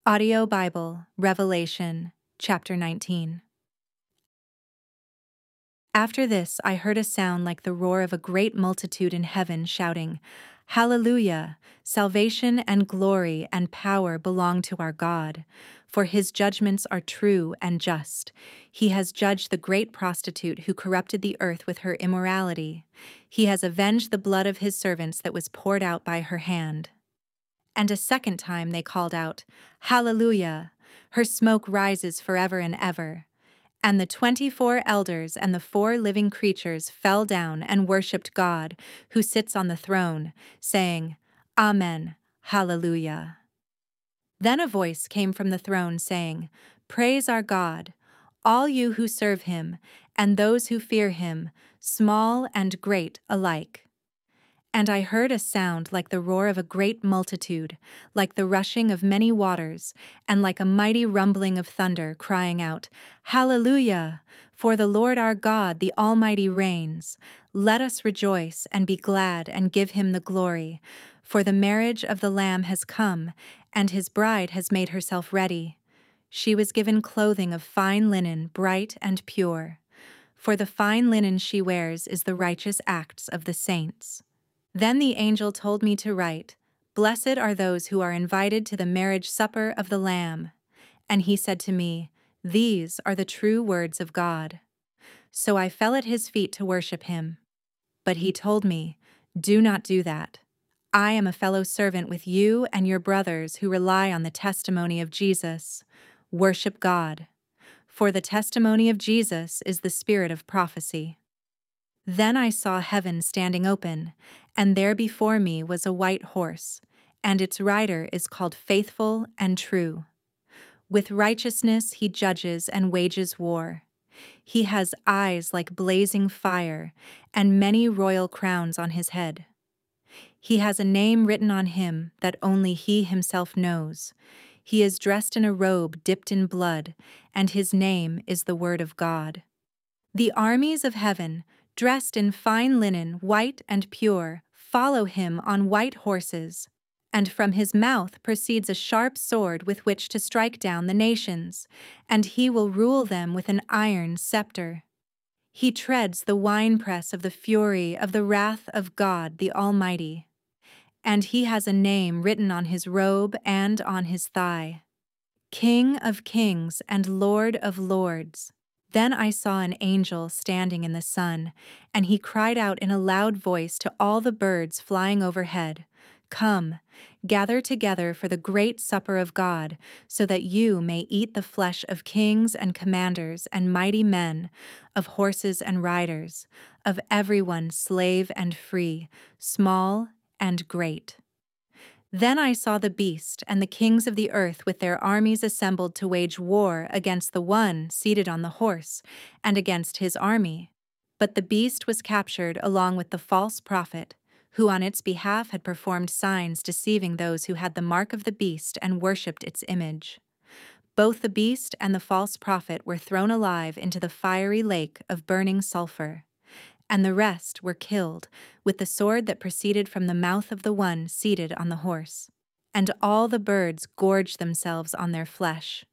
Audio Bible, Revelation, chapter 19. After this I heard a sound like the roar of a great multitude in heaven shouting, "Hallelujah! Salvation and glory and power belong to our God, for his judgments are true and just. He has judged the great prostitute who corrupted the earth with her immorality. He has avenged the blood of his servants that was poured out by her hand." And a second time they called out, "Hallelujah! Her smoke rises forever and ever." And the 24 elders and the 4 living creatures fell down and worshipped God, who sits on the throne, saying, "Amen, Hallelujah." Then a voice came from the throne saying, "Praise our God, all you who serve him, and those who fear him, small and great alike." And I heard a sound like the roar of a great multitude, like the rushing of many waters, and like a mighty rumbling of thunder, crying out, "Hallelujah! For the Lord our God, the Almighty reigns. Let us rejoice and be glad and give him the glory. For the marriage of the Lamb has come, and his bride has made herself ready. She was given clothing of fine linen, bright and pure. For the fine linen she wears is the righteous acts of the saints." Then the angel told me to write, "Blessed are those who are invited to the marriage supper of the Lamb." And he said to me, "These are the true words of God." So I fell at his feet to worship him. But he told me, "Do not do that. I am a fellow servant with you and your brothers who rely on the testimony of Jesus. Worship God. For the testimony of Jesus is the spirit of prophecy." Then I saw heaven standing open, and there before me was a white horse, and its rider is called Faithful and True. With righteousness he judges and wages war. He has eyes like blazing fire, and many royal crowns on his head. He has a name written on him that only he himself knows. He is dressed in a robe dipped in blood, and his name is the Word of God. The armies of heaven, dressed in fine linen, white and pure, follow him on white horses, and from his mouth proceeds a sharp sword with which to strike down the nations, and he will rule them with an iron scepter. He treads the winepress of the fury of the wrath of God the Almighty, and he has a name written on his robe and on his thigh: King of Kings and Lord of Lords. Then I saw an angel standing in the sun, and he cried out in a loud voice to all the birds flying overhead, "Come, gather together for the great supper of God, so that you may eat the flesh of kings and commanders and mighty men, of horses and riders, of everyone slave and free, small and great." Then I saw the beast and the kings of the earth with their armies assembled to wage war against the one seated on the horse and against his army. But the beast was captured along with the false prophet, who on its behalf had performed signs deceiving those who had the mark of the beast and worshipped its image. Both the beast and the false prophet were thrown alive into the fiery lake of burning sulfur. And the rest were killed with the sword that proceeded from the mouth of the one seated on the horse. And all the birds gorged themselves on their flesh.